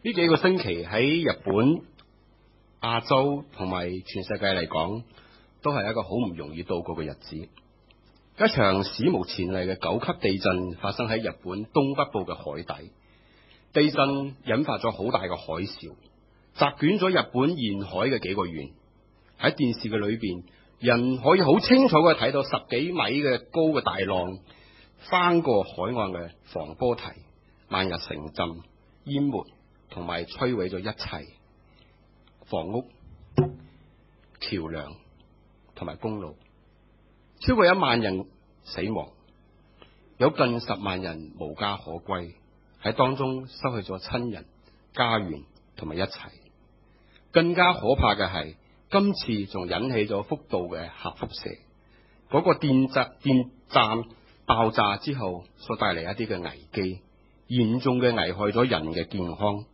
呢幾個星期喺日本、亞洲同埋全世界嚟講，都係一個好唔容易度過嘅日子。一場史無前例嘅9級地震發生喺日本東北部嘅海底，地震引發咗好大嘅海嘯，席捲咗日本沿海嘅幾個縣。喺電視嘅裏邊，人可以好清楚嘅睇到10幾米嘅高嘅大浪翻過海岸嘅防波堤，萬日城鎮淹沒同埋摧毀咗一切房屋、橋樑同埋公路，超過1萬人死亡，有近10萬人無家可歸，喺當中失去咗親人、家園同埋一切。更加可怕嘅係，今次仲引起咗福島嘅核輻射，嗰個電站爆炸之後所帶嚟一啲嘅危機，嚴重嘅危害咗人嘅健康。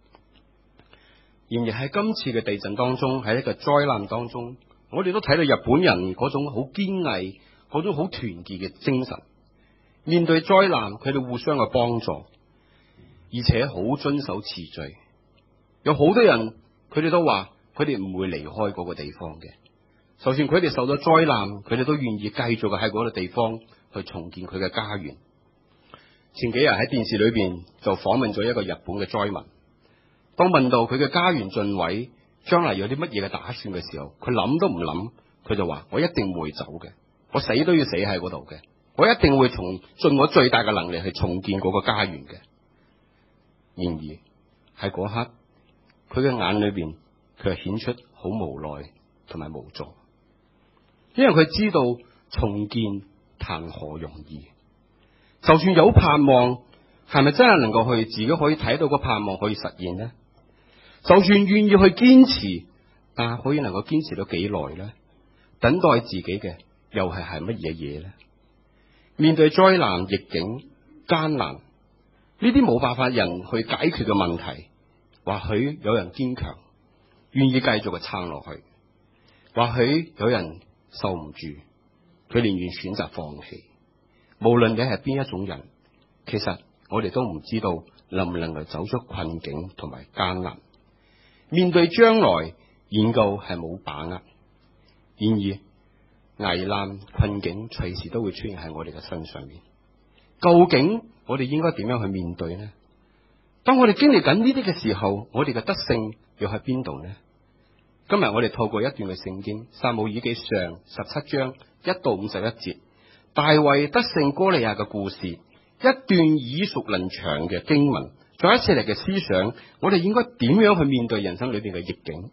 然而喺今次嘅地震當中，喺一個災難當中，我哋都睇到日本人嗰種好堅毅、嗰種好團結嘅精神。面對災難，佢哋互相嘅幫助，而且好遵守次序。有好多人，佢哋都話佢哋唔會離開嗰個地方嘅，就算佢哋受到災難，佢哋都願意繼續嘅喺嗰個地方去重建佢嘅家園。前幾日喺電視裏邊就訪問咗一個日本嘅災民，當問到佢嘅家園盡毀，將來有啲乜嘢嘅打算嘅時候，佢諗都唔諗，佢就話：我一定會走嘅，我死都要死喺嗰度嘅，我一定會盡我最大嘅能力去重建嗰個家園嘅。然而喺嗰刻，佢嘅眼裏邊，佢係顯出好無奈同埋無助，因為佢知道重建談何容易。就算有盼望，係咪真係能夠去自己可以睇到個盼望可以實現呢？就算願意去堅持，但係可以能夠堅持到幾耐呢？等待自己嘅又係乜嘢嘢呢？面對災難、逆境、艱難，呢啲冇辦法人去解決嘅問題，或許有人堅強，願意繼續嘅撐落去；或許有人受唔住，佢寧願選擇放棄。無論你係邊一種人，其實我哋都唔知道能唔能夠走出困境同埋艱難。面對將來，研究係冇把握。然而危難困境隨時都會出現喺我哋嘅身上面。究竟我哋應該點樣去面對呢？當我哋經歷緊呢啲嘅時候，我哋嘅得勝又喺邊度呢？今日我哋透過一段嘅聖經，撒母耳記上17章1到51節，大衛得勝歌利亞嘅故事，一段耳熟能詳嘅經文，再一次嚟嘅思想，我哋應該點樣去面對人生裏邊嘅逆境？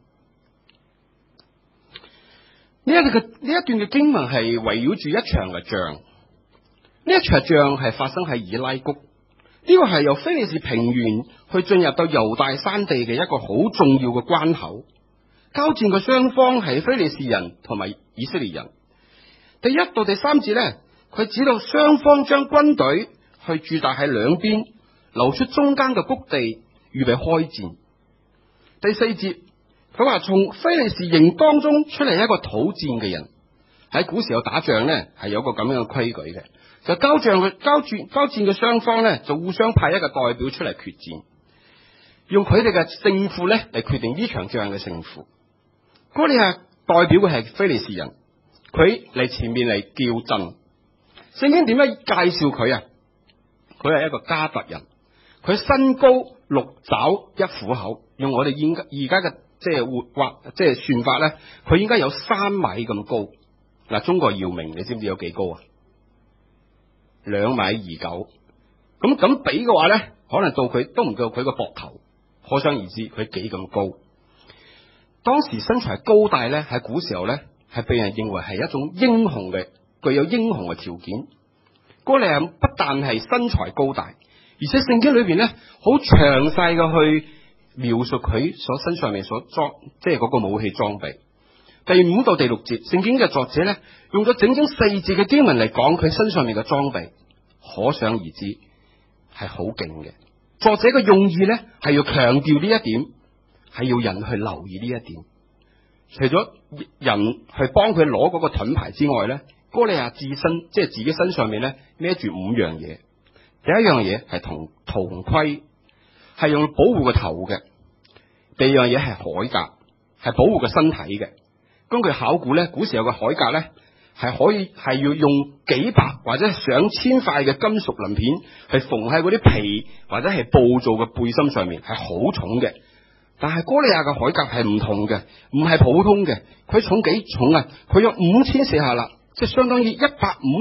呢一段嘅經文係圍繞住一場嘅仗，呢一場仗係發生喺以拉谷，呢個係由非利士平原去進入到猶大山地嘅一個好重要嘅關口。交戰嘅雙方係非利士人同埋以色列人。第1到第3節呢，佢指到雙方將軍隊去駐紮喺兩邊，留出中間嘅谷地，預備開戰。第4節，佢話從非利士營當中出嚟一個討戰嘅人。喺古時候打仗呢，係有個咁樣嘅規矩嘅，就交戰嘅雙方呢，就互相派一個代表出嚟決戰，用佢哋嘅勝負呢嚟決定呢場仗嘅勝負。哥利亞代表嘅係非利士人，佢嚟前面嚟叫陣。聖經點樣介紹佢啊？佢係一個加特人，佢身高6肘1虎口，用我哋而家嘅即係算法咧，佢應該有3米咁高。嗱，中國姚明你知唔知有幾高啊？2.29米。咁比嘅話咧，可能到佢都唔到佢個膊頭，可想而知佢幾咁高。當時身材高大咧，喺古時候咧，係被人認為係一種英雄嘅，具有英雄嘅條件。哥利亞不但係身材高大，而且聖經裏邊咧好詳細嘅去描述佢所身上面所裝，即係嗰個武器裝備。第5到第6節，聖經嘅作者咧用咗整整4節嘅經文嚟講佢身上面嘅裝備，可想而知係好勁嘅。作者嘅用意咧係要強調呢一點，係要人去留意呢一點。除咗人去幫佢攞嗰個盾牌之外咧，哥利亞自身即係自己身上面咧孭住5樣嘢。第一樣嘢係銅盔， 係用保護個頭嘅，第二樣嘢係鎧甲，係保護個身體嘅。根據考古咧，古時有個鎧甲咧係要用幾百或者上千塊嘅金屬鱗片去縫喺嗰啲皮或者係布做嘅背心上面，係好重嘅。但係哥利亞嘅鎧甲係唔同嘅，唔係普通嘅，佢重幾重啊？佢有5000舍客勒，即係相當於125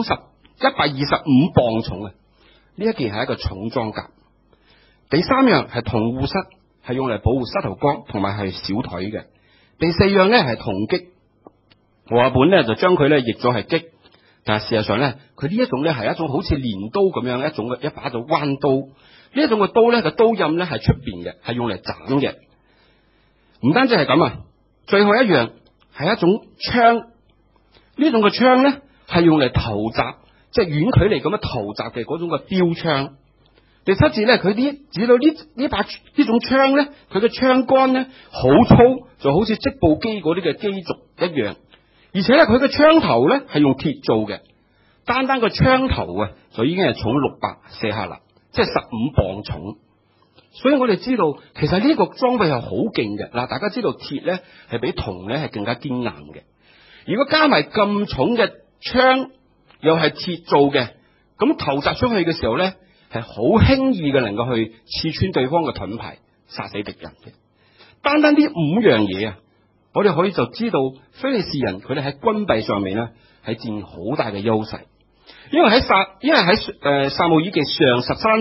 磅重啊！呢一件係一個重裝甲。第三樣係銅護膝，係用嚟保護膝頭哥同埋係小腿嘅。第四樣咧係銅戟，和合本咧就將佢咧譯咗係戟，但係事實上咧佢呢一種咧係一種好似鐮刀咁樣一把就彎刀。呢一種嘅刀咧個刀刃咧係出邊嘅，係用嚟斬嘅。唔單止係咁啊，最後一樣係一種槍，呢種嘅槍咧係用嚟投擲，即係遠距離咁樣投擲嘅嗰種嘅標槍。第七節咧，佢指到呢種槍咧，佢嘅槍桿咧好粗，就好似織布機嗰啲嘅機軸一樣，而且咧佢嘅槍頭咧係用鐵做嘅，單個槍頭啊就已經係重600舍客勒，即係15磅重。所以我哋知道，其實呢個裝備係好勁嘅。嗱，大家知道鐵咧係比銅咧係更加堅硬嘅。如果加埋咁重嘅槍，又係鐵做嘅，咁投擲出去嘅時候咧，係好輕易嘅能夠去刺穿對方嘅盾牌，殺死敵人嘅。單呢5樣嘢啊，我哋可以就知道非利士人佢哋喺軍備上面咧係佔好大嘅優勢。因為喺撒母耳記上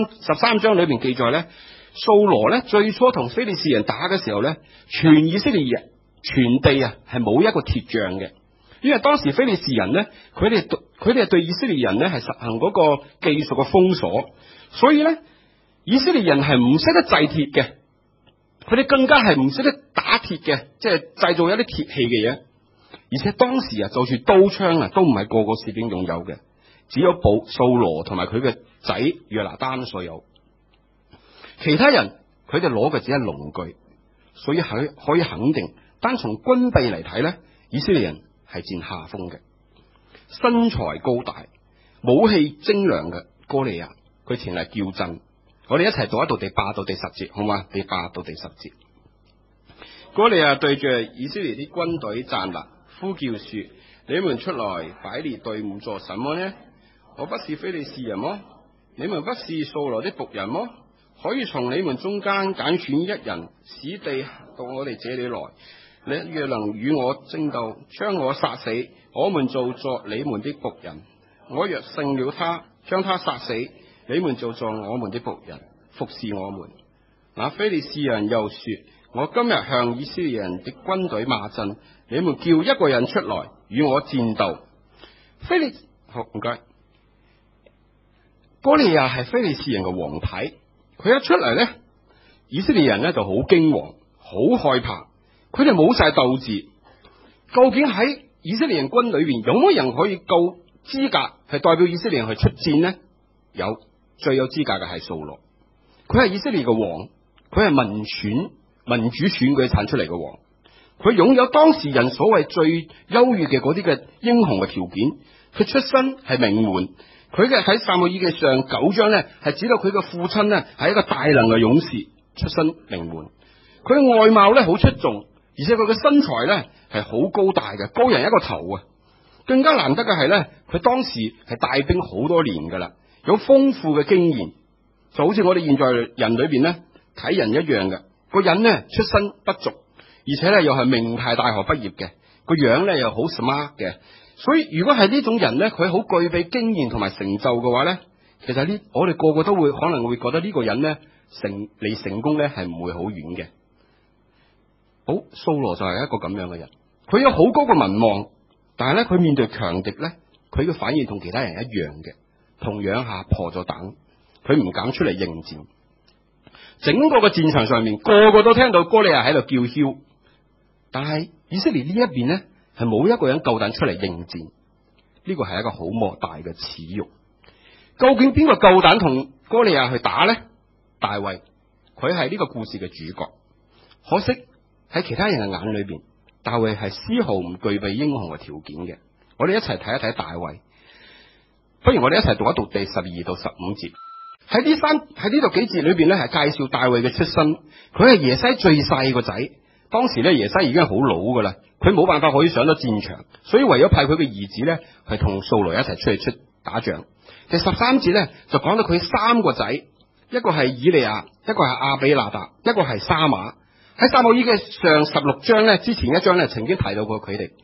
13章裏邊記載咧。掃羅咧最初同非利士人打嘅時候咧，全以色列人全地啊係冇一個鐵匠嘅，因為當時非利士人咧，佢哋對以色列人咧係實行嗰個技術嘅封鎖，所以咧以色列人係唔識得製鐵嘅，佢哋更加係唔識得打鐵嘅，即係製造一啲鐵器嘅嘢。而且當時啊，就算刀槍啊，都唔係個個士兵擁有嘅，只有掃羅同埋佢嘅仔約拿單所有。其他人佢哋攞嘅只係農具，所以可以肯定，單從軍備嚟睇咧，以色列人係佔下風嘅。身材高大、武器精良嘅哥利亞，佢前嚟叫陣。我哋一齊讀一讀第8到第10節，好嘛？第8到第10節，哥利亞對住以色列啲軍隊站立，呼叫說：你們出來擺列隊伍做什麼呢？我不是非利士人麼？你們不是掃羅的僕人麼？可以從你們中間揀選一人，使地到我哋這裏來。你若能與我爭鬥，將我殺死，我們就作你們的僕人；我若勝了他，將他殺死，你們就作我們的僕人，服侍我們。那非利士人又說：我今日向以色列人的軍隊罵陣，你們叫一個人出來與我戰鬥。好，唔該。哥利亞係非利士人嘅王牌。佢一出嚟咧，以色列人咧就好驚惶，好害怕，佢哋冇晒鬥志。究竟喺以色列人軍裏邊有冇人可以夠資格係代表以色列人去出戰呢？有，最有資格嘅係掃羅，佢係以色列嘅王，佢係民主選舉產出嚟嘅王，佢擁有當時人所謂最優越嘅嗰啲嘅英雄嘅條件，佢出身係名門。佢嘅喺撒母耳記上9章咧，係指到佢嘅父親咧係一個大能嘅勇士，出身名門。佢嘅外貌咧好出眾，而且佢嘅身材咧係好高大嘅，高人一個頭啊！更加難得嘅係咧，佢當時係帶兵好多年噶啦，有豐富嘅經驗，就好似我哋現在人裏邊咧睇人一樣嘅。個人咧出身不俗，而且咧又係名牌大學畢業嘅，個樣咧又好 smart 嘅。所以如果係呢種人咧，佢好具備經驗同埋成就嘅話咧，其實我哋個個都可能會覺得呢個人咧離成功咧係唔會好遠嘅。好，掃羅就係一個咁樣嘅人，佢有好高嘅民望，但係咧佢面對強敵咧，佢嘅反應同其他人一樣嘅，同樣吓破咗膽，佢唔敢出嚟應戰。整個嘅戰場上面，個個都聽到哥利亞喺度叫囂，但係以色列呢一邊咧，係冇一個人夠膽出嚟應戰，呢個係一個好莫大嘅恥辱。究竟邊個夠膽同哥利亞去打呢？大衛，佢係呢個故事嘅主角。可惜喺其他人嘅眼裏邊，大衛係絲毫唔具備英雄嘅條件嘅。我哋一齊睇一睇大衛。不如我哋一齊讀一讀第12到15節。 喺呢度幾節裏邊咧，係介紹大衛嘅出身。佢係耶西最細個仔，當時咧耶西已經好老噶啦，佢冇辦法可以上到戰場，所以唯有派佢嘅兒子咧係同掃羅一齊出打仗。第13節咧就講到佢3個仔，一個係以利亞，一個係亞比拿達，一個係沙馬。喺撒母耳記上16章咧之前一章咧曾經提到過佢哋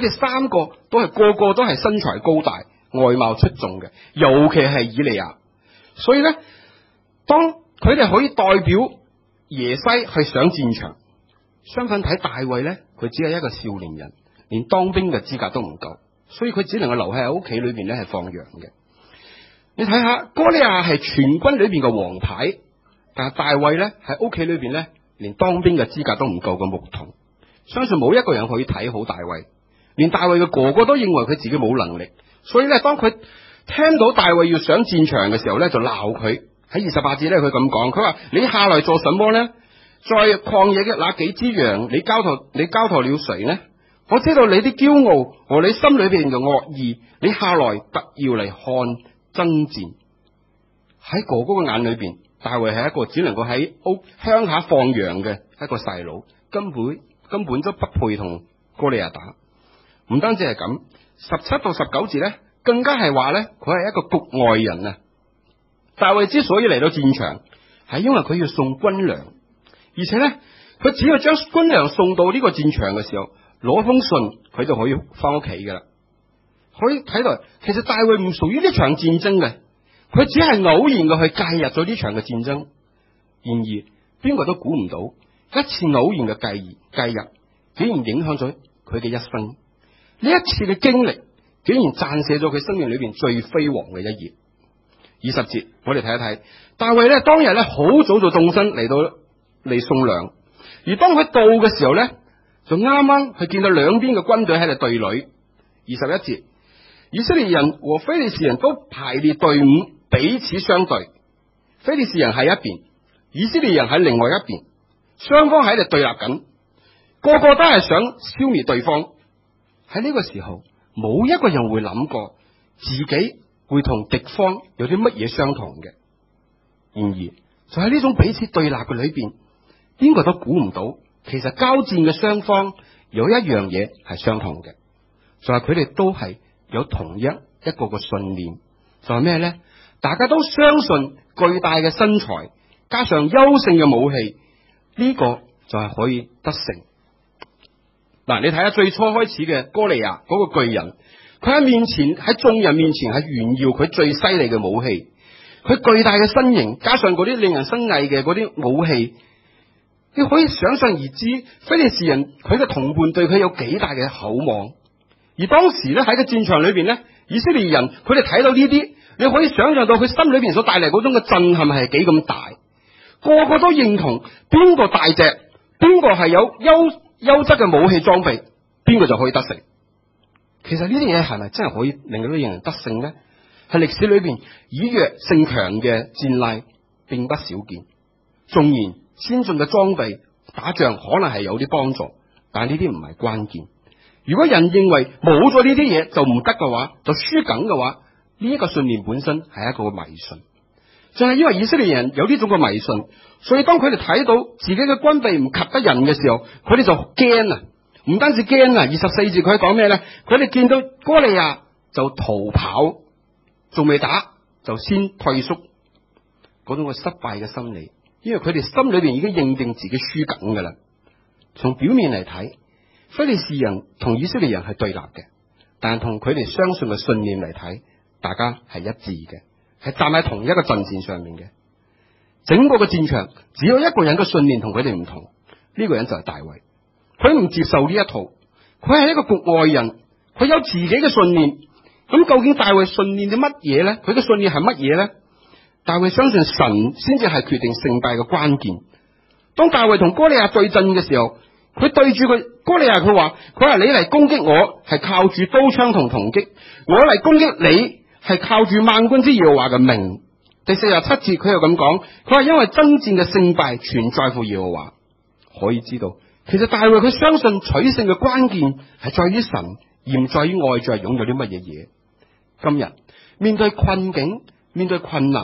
3個個個都係身材高大，外貌出眾嘅，尤其係以利亞。所以咧，當佢哋可以代表耶西去上戰場，相反睇大衛咧，佢只係一個少年人，連當兵嘅資格都唔夠，所以佢只能夠留喺屋企裏邊咧係放羊嘅。你睇下哥利亞係全軍裏邊嘅王牌，但係大衛咧喺屋企裏邊咧連當兵嘅資格都唔夠嘅牧童，相信冇一個人可以睇好大衛，連大衛嘅哥哥都認為佢自己冇能力，所以咧當佢聽到大衛要上戰場嘅時候咧，就鬧佢。喺28節咧，佢咁講，佢話：你下來做什麼呢？在曠野嘅那幾隻羊，你交託了誰呢？我知道你啲驕傲和你心裏邊嘅惡意，你下來特要嚟看爭戰。喺哥哥嘅眼裏邊，大衛係一個只能夠喺鄉下放羊嘅一個細佬，根本都不配同哥利亞打。唔單止係咁，17到19節咧，更加係話咧，佢係一個局外人啊！大衛之所以嚟到戰場，係因為佢要送軍糧，而且咧，佢只要將軍糧送到呢個戰場嘅時候，攞封信，佢就可以翻屋企噶啦。可以睇到，其實大衛唔屬於呢場戰爭嘅，佢只係偶然嘅去介入咗呢場嘅戰爭。然而，邊個都估唔到，一次偶然嘅介入，竟然影響咗佢嘅一生。呢一次嘅經歷，竟然撰寫咗佢生命裏邊最輝煌嘅一頁。20節，我哋睇一睇，大衛咧當日咧好早就動身嚟送糧，而當佢到嘅時候咧，就啱啱佢見到兩邊嘅軍隊喺度對壘。21節，以色列人和非利士人都排列隊伍，彼此相對，非利士人喺一邊，以色列人喺另外一邊，雙方喺度對立緊，個個都係想消滅對方。喺呢個時候，冇一個人會諗過自己會同敵方有啲乜嘢相同嘅。然而就喺呢種彼此對立嘅裏邊，邊個都估唔到，其實交戰嘅雙方有一樣嘢係相同嘅，就係佢哋都係有同一個嘅信念，就係咩咧？大家都相信巨大嘅身材加上優勝嘅武器，呢個就係可以得勝。嗱，你睇下最初開始嘅哥利亞嗰個巨人，佢喺眾人面前係炫耀佢最犀利嘅武器，佢巨大嘅身形加上嗰啲令人生畏嘅嗰啲武器，你可以想象而知，非利士人佢嘅同伴對佢有幾大嘅厚望。而當時咧喺個戰場裏邊咧，以色列人佢哋睇到呢啲，你可以想象到佢心裏邊所帶嚟嗰種嘅震撼係幾咁大，個個都認同邊個大隻，邊個係有優質嘅武器裝備，邊個就可以得勝。其實呢啲嘢係咪真係可以令到啲人得勝呢？喺歷史裏邊以弱勝強嘅戰例並不少見。縱然先進嘅裝備打仗可能係有啲幫助，但係呢啲唔係關鍵。如果人認為冇咗呢啲嘢就唔得嘅話，就輸緊嘅話，呢一個信念本身係一個迷信。就係因為以色列人有呢種嘅迷信，所以當佢哋睇到自己嘅軍備唔及得人嘅時候，佢哋就驚啊！唔單止驚啊！24節佢講咩咧？佢哋見到哥利亞就逃跑，仲未打就先退縮，嗰種嘅失敗嘅心理，因為佢哋心裏邊已經認定自己輸緊噶啦。從表面嚟睇，非利士人同以色列人係對立嘅，但係同佢哋相信嘅信念嚟睇，大家係一致嘅，係站喺同一個陣線上面嘅。整個嘅戰場只有一個人嘅信念同佢哋唔同，呢個人就係大衛。佢唔接受呢一套，佢係一個局外人，佢有自己嘅信念。咁究竟大衛信念啲乜嘢咧？佢嘅信念係乜嘢咧？大衛相信神先至係決定勝敗嘅關鍵。當大衛同哥利亞對陣嘅時候，佢對住哥利亞，佢話你嚟攻擊我係靠住刀槍同銅戟，我嚟攻擊你係靠住萬軍之耶和華嘅名。第47節佢又咁講，佢話因為爭戰嘅勝敗全在乎耶和華。可以知道，其實大衛佢相信取勝嘅關鍵係在於神，而唔在於外在擁有啲乜嘢嘢。今日面對困境、面對困難，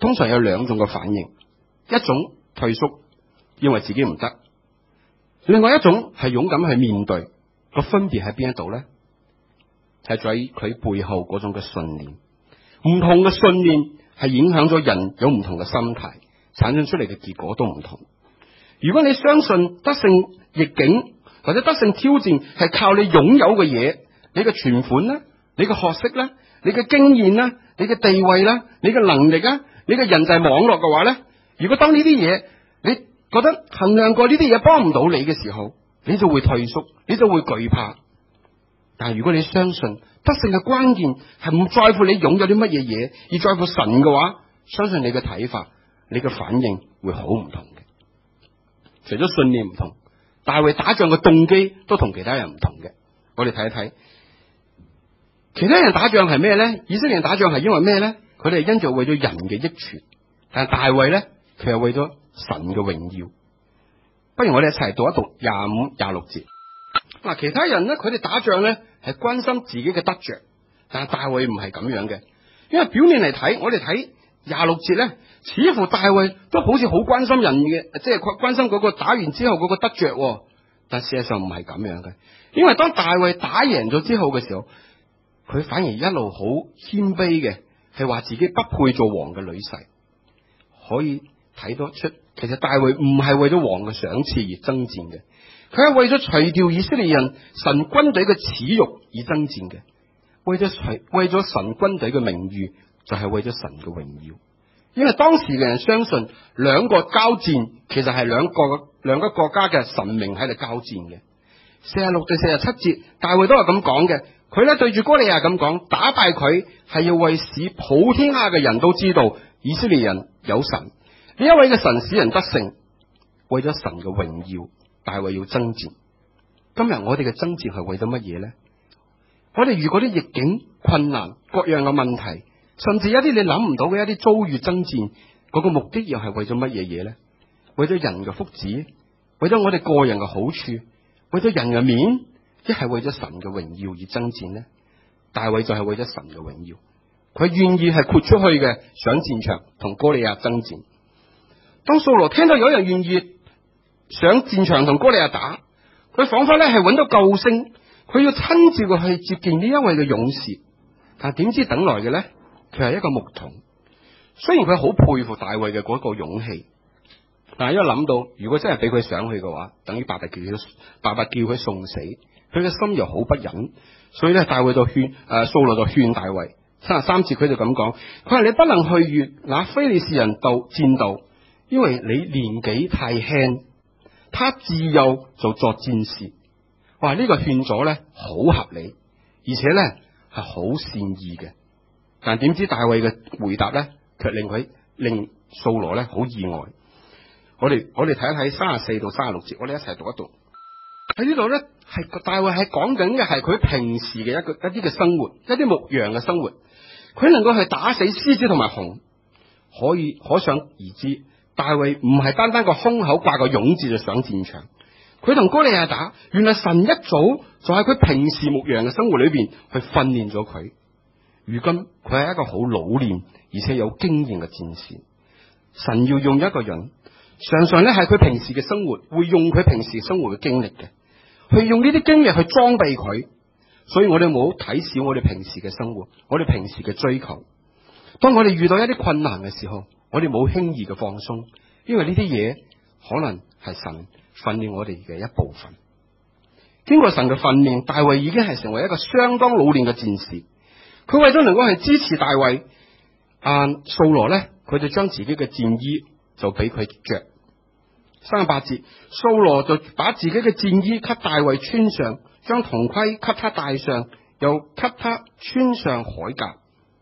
通常有兩種嘅反應，一種退縮，認為自己唔得，另外一種係勇敢去面對。個分別喺邊一度咧？係在於佢背後嗰種嘅信念。唔同嘅信念係影響咗人有唔同嘅心態，產生出嚟嘅結果都唔同。如果你相信得勝逆境或者得勝挑戰係靠你擁有嘅嘢，你嘅存款啦，你嘅學識啦，你嘅經驗啦，你嘅地位啦，你嘅能力啊，你嘅人際網絡嘅話咧，如果當呢啲嘢你覺得衡量過呢啲嘢幫唔到你嘅時候，你就會退縮，你就會懼怕。但係如果你相信得勝嘅關鍵係唔在乎你擁有啲乜嘢嘢，而在乎神嘅話，相信你嘅睇法，你嘅反應會好唔同嘅。除咗信念唔同，大衛打仗嘅動機都同其他人唔同嘅。我哋睇一睇，其他人打仗係咩咧？以色列人打仗係因為咩咧？佢哋係因着為咗人嘅益處，但係大衛咧，佢係為咗神嘅榮耀。不如我哋一齊讀一讀25、26節。嗱，其他人咧，佢哋打仗咧係關心自己嘅得着，但係大衛唔係咁樣嘅。因為表面嚟睇，我哋睇26節咧，似乎大衛都好似好關心人嘅，即係關心嗰個打完之後嗰個得着，但事實上唔係咁樣嘅。因為當大衛打贏咗之後嘅時候，佢反而一路好謙卑嘅，係話自己不配做王嘅女婿。可以睇得出，其實大衛唔係為咗王嘅賞賜而爭戰嘅，佢係為咗除掉以色列人神軍隊嘅恥辱而爭戰嘅，為咗神軍隊嘅名譽，就係為咗神嘅榮耀。因為當時嘅人相信兩個交戰其實係兩個國家嘅神明喺度交戰嘅。46到47節，大衛都係咁講嘅。佢咧對住哥利亞咁講，打敗佢係要為使普天下嘅人都知道以色列人有神，呢一位嘅神使人得勝，為咗神嘅榮耀，大衛要爭戰。今日我哋嘅爭戰係為咗乜嘢咧？我哋遇過啲逆境、困難、各樣嘅問題，甚至一啲你諗唔到嘅一啲遭遇爭戰，嗰個目的又係為咗乜嘢嘢咧？為咗人嘅福祉，為咗我哋個人嘅好處，為咗人嘅面，一係為咗神嘅榮耀而爭戰呢？大衛就係為咗神嘅榮耀，佢願意係豁出去嘅上戰場同哥利亞爭戰。當掃羅聽到有人願意上戰場同哥利亞打，佢仿佛咧係揾到救星，佢要親自去接見呢一位嘅勇士。但係點知等來嘅咧，佢係一個牧童。雖然佢好佩服大衛嘅嗰個勇氣，但係一諗到如果真係俾佢上去嘅話，等於白白叫佢送死，佢嘅心又好不忍。所以咧，大衛就掃羅就勸大衛33節，佢就咁講，佢話你不能去與那非利士人戰鬥，因為你年紀太輕，他自幼就作戰士。哇！呢個勸咗咧好合理，而且咧係好善意嘅。但點知大衛嘅回答咧，卻令掃羅咧好意外。我哋睇一睇34到36節，我哋一齊讀一讀。喺呢度咧，係大衛係講緊嘅係佢平時嘅一啲嘅生活，一啲牧羊嘅生活。佢能夠係打死獅子同埋熊，可想而知，大衛唔係單單個胸口掛個勇字就上戰場。佢同哥利亞打，原來神一早就喺佢平時牧羊嘅生活裏邊去訓練咗佢。如今佢係一個好老練而且有經驗嘅戰士。神要用一個人，常常咧係佢平時嘅生活，會用佢平時生活嘅經歷嘅，去用呢啲經歷去裝備佢。所以我哋冇睇小我哋平時嘅生活，我哋平時嘅追求。當我哋遇到一啲困難嘅時候，我哋冇輕易嘅放鬆，因為呢啲嘢可能係神訓練我哋嘅一部分。經過神嘅訓練，大衛已經係成為一個相當老練嘅戰士。佢為咗能夠係支持大衛，掃羅咧，佢就將自己嘅戰衣就俾佢着。38節，掃羅就把自己嘅戰衣給大衛穿上，將銅盔給他戴上，又給他穿上鎧甲。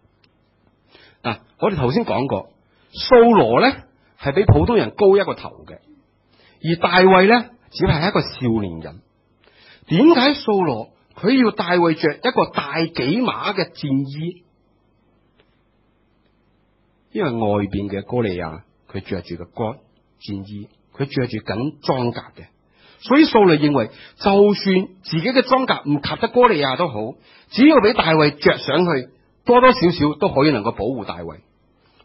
我哋頭先講過，掃羅咧係比普通人高一個頭嘅，而大衛咧只係一個少年人。點解掃羅佢要大衛着一個大幾碼嘅戰衣？因為外邊嘅哥利亞佢着住個戰衣，佢着住緊裝甲嘅，所以掃羅認為，就算自己嘅裝甲唔及得哥利亞都好，只要俾大衛着上去，多多少少都可以能夠保護大衛。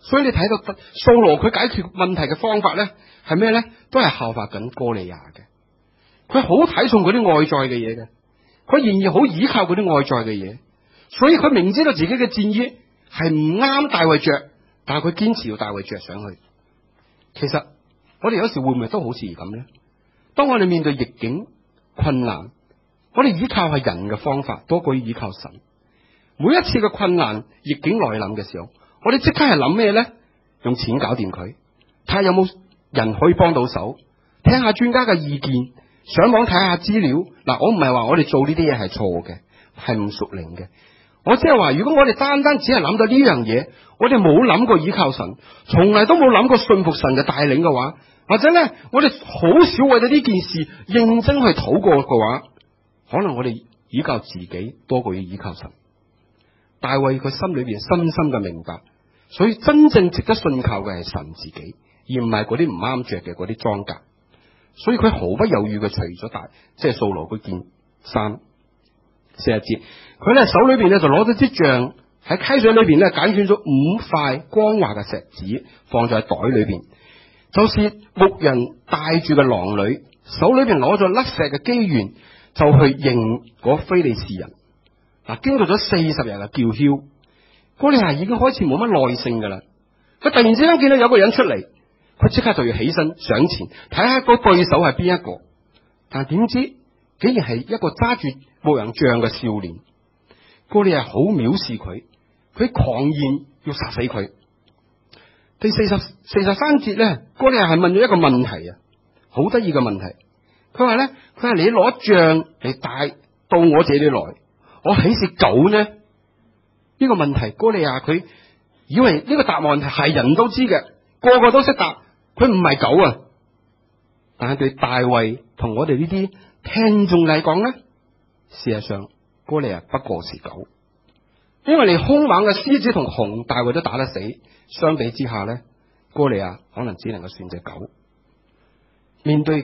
所以你睇到掃羅佢解決問題嘅方法咧係咩咧？都係效法緊哥利亞嘅。佢好睇重嗰啲外在嘅嘢嘅，佢仍然好依靠嗰啲外在嘅嘢，所以佢明知道自己嘅戰衣係唔啱大衛着，但係佢堅持要大衛着上去。其實我哋有時會唔會都好似咁咧？當我哋面對逆境困難，我哋依靠係人嘅方法多過於依靠神。每一次嘅困難逆境來臨嘅時候，我哋即刻係諗咩咧？用錢搞掂佢，睇下有冇人可以幫到手，聽下專家嘅意見，上網睇下資料。嗱，我唔係話我哋做呢啲嘢係錯嘅，係唔屬靈嘅。我即係話，如果我哋單單只係諗到呢樣嘢，我哋冇諗過依靠神，從來都冇諗過信服神嘅帶領嘅話，或者咧，我哋好少為咗呢件事認真去禱過嘅話，可能我哋依靠自己多過於依靠神。大衛佢心裏邊深深嘅明白，所以真正值得信靠嘅係神自己，而唔係嗰啲唔啱着嘅嗰啲裝甲。所以佢毫不猶豫嘅除咗即係掃羅嗰件衫。40節，佢咧手裏邊咧就攞咗支杖，喺溪水裏邊咧揀選咗5塊光滑嘅石子，放在袋裏邊，就是牧人帶住嘅狼女，手裏邊攞咗甩石嘅機緣，就去認嗰非利士人。嗱，經過咗40日嘅叫囂，哥利亞已經開始冇乜耐性噶啦。佢突然之間見到有個人出嚟，佢即刻就要起身上前睇下個對手係邊一個，但係點知竟然係一個揸住牧羊杖嘅少年。哥利亞好藐視佢，佢狂言要殺死佢。第43節咧，哥利亞係問咗一個問題啊，好得意嘅問題。佢話咧，佢話你攞杖嚟帶到我這裏來，我豈是狗呢？呢個問題，哥利亞佢以為呢個答案係人都知嘅，個個都識答，佢唔係狗啊。但係對大衛同我哋呢啲聽眾嚟講咧，事實上哥利亞不過是狗，因為你兇猛嘅獅子同熊，大衛都打得死，相比之下咧，哥利亞可能只能夠算隻狗。面對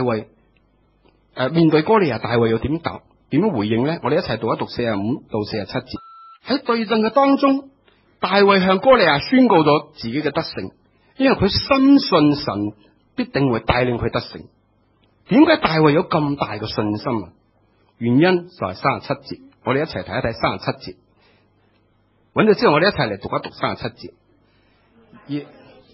哥利亞，大衛又點答？點樣回應咧？我哋一齊讀一讀45到47節。喺對陣嘅當中，大衛向哥利亞宣告咗自己嘅得勝，因為佢深信神必定會帶領佢得勝。點解大衛有咁大嘅信心啊？原因就係37節，我哋一齊睇一睇37節。揾咗之後，我哋一齊嚟讀一讀37節。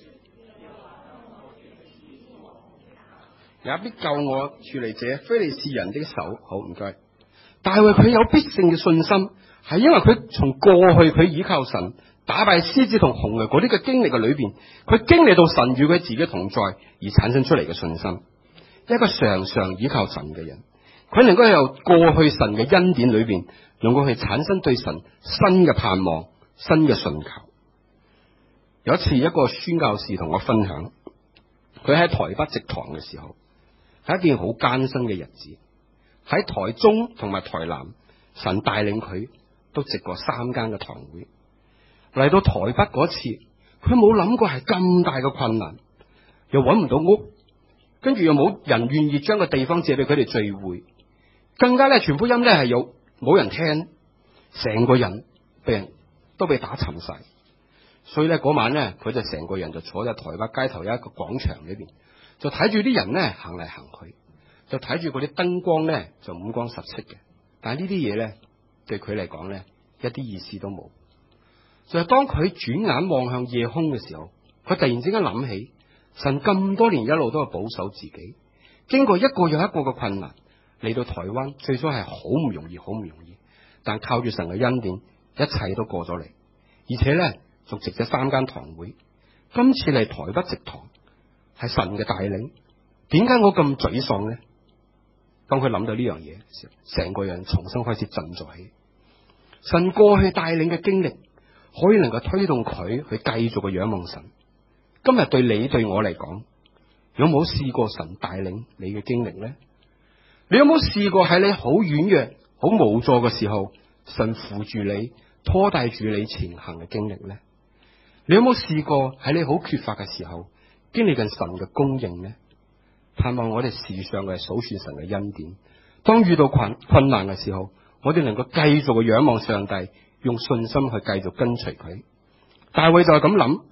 也必救我處理這非利士人的手。好，唔該。大衛佢有必勝嘅信心，係因為佢從過去佢倚靠神打敗獅子同熊嘅嗰啲嘅經歷嘅裏邊，佢經歷到神與佢自己同在而產生出嚟嘅信心。一個常常倚靠神嘅人，佢能夠由過去神嘅恩典裏邊，能夠去產生對神新嘅盼望、新嘅信求。有一次，一個宣教士同我分享，佢喺台北植堂嘅時候，係一件好艱辛嘅日子。喺台中同埋台南，神帶領佢都植過3間嘅堂會。嚟到台北嗰次，佢冇諗過係咁大嘅困難，又搵唔到屋，跟住又冇人願意將個地方借俾佢哋聚會，更加咧傳福音咧係有冇人聽，成個人都被打沉晒。所以咧嗰晚咧，佢就成個人就坐喺台北街頭有一個廣場裏邊，就睇住啲人咧行嚟行去，就睇住嗰啲燈光咧就五光十色嘅，但係呢啲嘢咧對佢嚟講咧一啲意思都冇。就係當佢轉眼望向夜空嘅時候，佢突然之間諗起神咁多年一路都係保守自己，經過一個又一個嘅困難嚟到台灣，最初係好唔容易，好唔容易，但靠住神嘅恩典，一切都過咗嚟，而且咧仲植咗3間堂會。今次嚟台北植堂係神嘅帶領，點解我咁沮喪咧？當佢諗到呢樣嘢，成個人重新開始振作起。神過去帶領嘅經歷，可以能夠推動佢去繼續嘅仰望神。今日對你對我嚟講，有冇試過神帶領你嘅經歷咧？你有冇試過喺你好軟弱、好無助嘅時候，神扶住你、拖帶住你前行嘅經歷咧？你有冇試過喺你好缺乏嘅時候，經歷緊神嘅供應咧？盼望我哋時常嘅數算神嘅恩典，當遇到困難嘅時候，我哋能夠繼續嘅仰望上帝，用信心去繼續跟隨佢。大衛就係咁諗，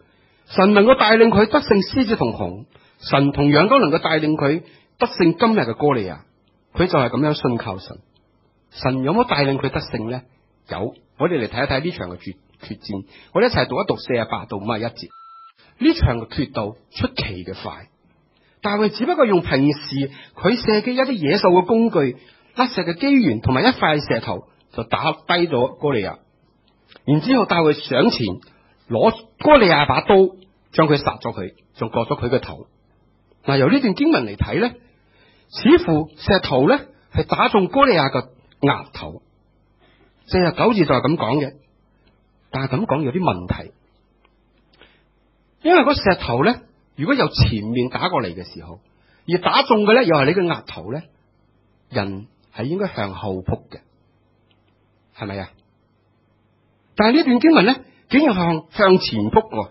神能夠帶領佢得勝獅子同熊，神同樣都能夠帶領佢得勝今日嘅歌利亞。佢就係咁樣信靠神。神有冇帶領佢得勝呢？有。我哋嚟睇一睇呢場嘅決戰。我哋一齊讀一讀48到51節。呢場嘅決鬥出奇嘅快。大衛只不過用平時佢射擊一啲野獸嘅工具，甩石嘅機緣同埋一塊石頭就打低咗歌利亞。然之後大衛上前攞歌利亞把刀，將佢殺咗佢，仲割咗佢嘅頭。嗱，由呢段經文嚟睇咧，似乎石頭咧係打中歌利亞嘅額頭。49節就係咁講嘅，但係咁講有啲問題，因為個石頭咧，如果由前面打過嚟嘅時候，而打中嘅咧又係你嘅額頭咧，人係應該向後撲嘅，係咪啊？但係呢段經文咧，竟然向前撲。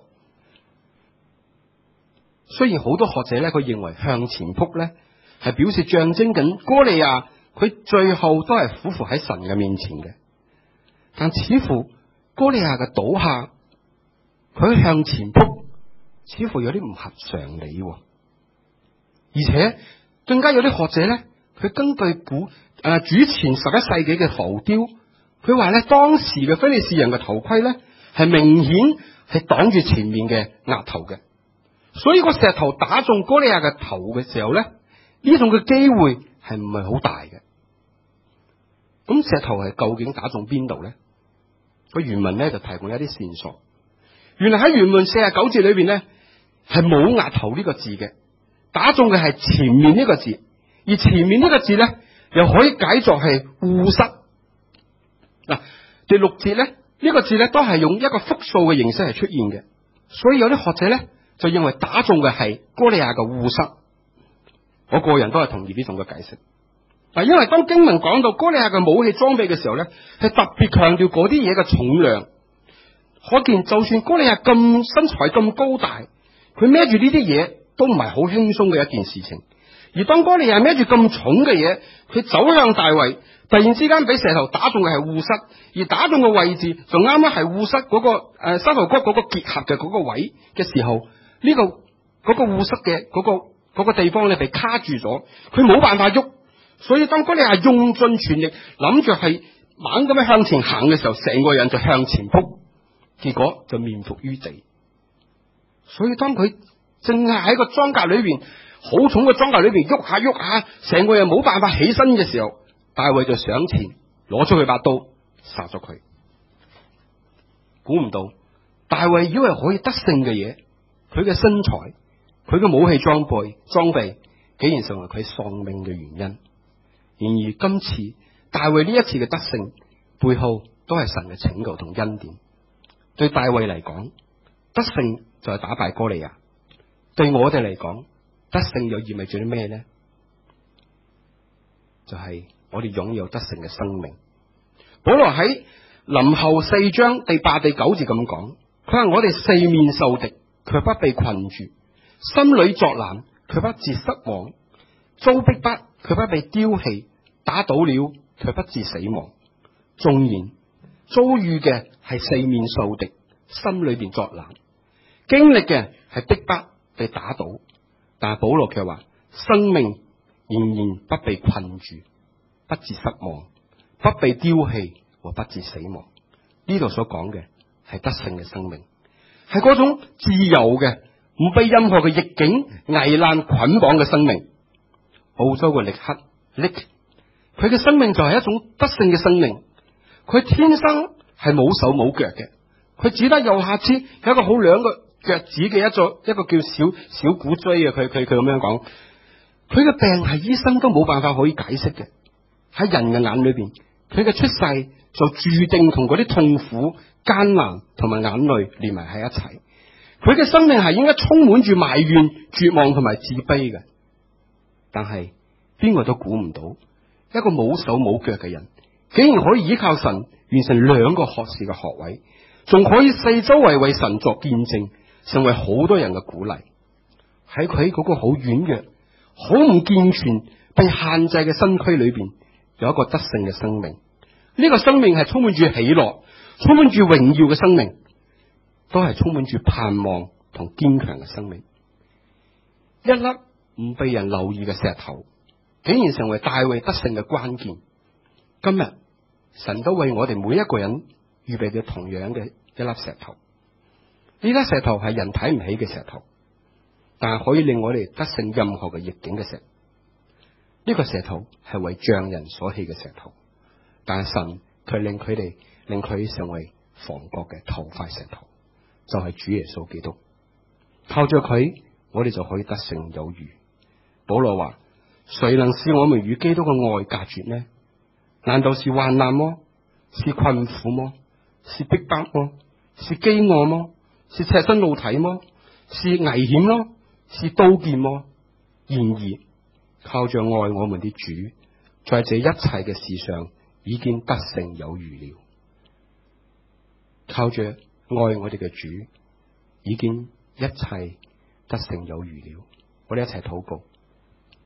雖然好多學者咧，佢認為向前撲咧係表示象徵緊歌利亞佢最後都係俯伏喺神嘅面前嘅，但似乎歌利亞嘅倒下，佢向前撲，似乎有啲唔合常理。而且更加有啲學者咧，佢根據主前11世紀嘅浮雕，佢話咧當時嘅非利士人嘅頭盔咧係明顯係擋住前面嘅額頭嘅。所以個石頭打中歌利亞嘅頭嘅時候咧，呢種嘅機會係唔係好大嘅。咁石頭係究竟打中邊度咧？個原文咧就提供一啲線索。原來喺原文49節裏邊咧係冇額頭呢個字嘅，打中嘅係前面呢個字，而前面呢個字咧又可以解作係戶室。嗱，第6節咧呢個字咧都係用一個複數嘅形式係出現嘅，所以有啲學者咧就認為打中嘅係歌利亞嘅戶室。我個人都係同意呢種嘅解釋。嗱，因為當經文講到歌利亞嘅武器裝備嘅時候咧，係特別強調嗰啲嘢嘅重量。可見就算歌利亞咁身材咁高大，佢孭住呢啲嘢都唔係好輕鬆嘅一件事情。而當歌利亞孭住咁重嘅嘢，佢走向大衛，突然之間俾石頭打中嘅係戶室，而打中嘅位置就啱啱係戶室嗰個膝頭骨嗰個結合嘅嗰個位嘅時候，呢個嗰個戶室嘅嗰個地方咧被卡住咗，佢冇辦法喐。所以當歌利亞用盡全力諗住係猛咁樣向前行嘅時候，成個人就向前撲，結果就面伏於地。所以當佢正係喺個裝甲裏邊好重嘅裝甲裏邊喐下喐下，成個人冇辦法起身嘅時候，大衛就上前攞出佢把刀殺咗佢。估唔到大衛以為可以得勝嘅嘢，佢嘅身材，佢嘅武器裝備竟然成為佢喪命嘅原因。然而今次大衛呢一次嘅得勝背後都係神嘅拯救同恩典。對大衛嚟講，得勝就係打敗歌利亞；對我哋嚟講，得勝又意味住啲咩呢？就係我哋擁有得勝嘅生命。保羅喺林後4章第8、第9節咁講，佢話我哋四面受敵，卻不被困住；心裏作難，卻不致失望；遭逼迫，卻不被丟棄；打倒了，卻不致死亡。縱然遭遇嘅係四面受敵，心裏邊作難，經歷嘅係逼迫被打倒，但係保羅卻話生命仍然不被困住，不致失望，不被丟棄和不致死亡。呢度所講嘅係得勝嘅生命，係嗰種自由嘅，唔被任何嘅逆境危難捆綁嘅生命。澳洲嘅力克 Nick， 佢嘅生命就係一種得勝嘅生命。佢天生係冇手冇腳嘅，佢只得右下肢有一個好兩個腳趾嘅一個叫小骨椎啊。佢咁樣講，佢嘅病係醫生都冇辦法可以解釋嘅。喺人嘅眼裏邊，佢嘅出世就注定同嗰啲痛苦、艱難同埋眼淚連埋喺一齊。佢嘅生命係應該充滿住埋怨、絕望同埋自卑嘅。但係邊個都估唔到，一個冇手冇腳嘅人，竟然可以依靠神完成2個學士嘅學位，仲可以四周圍為神作見證，成為好多人嘅鼓勵。喺佢嗰個好軟弱、好唔健全、被限制嘅身軀裏邊，有一個得勝嘅生命。呢個生命係充滿住喜樂、充滿住榮耀嘅生命，都係充滿住盼望同堅強嘅生命。一粒唔被人留意嘅石頭，竟然成為大衛得勝嘅關鍵。今日神都為我哋每一個人預備咗同樣嘅一粒石頭。呢粒石頭係人睇唔起嘅石頭，但係可以令我哋得勝任何嘅逆境嘅石。呢個石頭係為匠人所棄嘅石頭，但係神卻令佢成為房角嘅頭塊石頭，就係主耶穌基督。靠着佢，我哋就可以得勝有餘。保羅話：誰能使我們與基督嘅愛隔絕呢？難道是患難麼？是困苦麼？是逼迫麼？是飢餓麼？是赤身露體麼？是危險麼？是刀劍麼？然而靠着愛我們的主，在這一切嘅事上已經得勝有餘了。靠着愛我哋嘅主，已經一切得勝有餘了。我哋一齊禱告。